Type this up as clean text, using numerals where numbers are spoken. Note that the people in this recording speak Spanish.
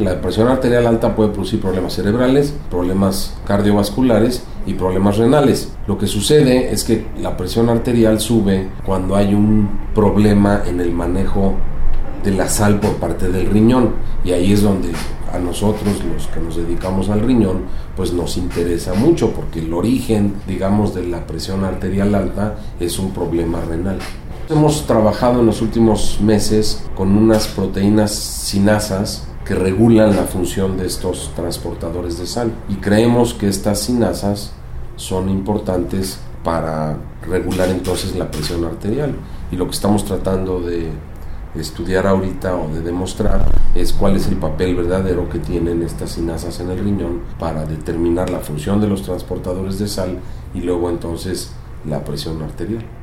La presión arterial alta puede producir problemas cerebrales, problemas cardiovasculares y problemas renales. Lo que sucede es que la presión arterial sube cuando hay un problema en el manejo de la sal por parte del riñón, y ahí es donde a nosotros, los que nos dedicamos al riñón, pues nos interesa mucho, porque el origen, digamos, de la presión arterial alta es un problema renal. Hemos trabajado en los últimos meses con unas proteínas sinasas que regulan la función de estos transportadores de sal, y creemos que estas sinasas son importantes para regular entonces la presión arterial, y lo que estamos tratando de estudiar ahorita o de demostrar es cuál es el papel verdadero que tienen estas sinasas en el riñón para determinar la función de los transportadores de sal y luego entonces la presión arterial.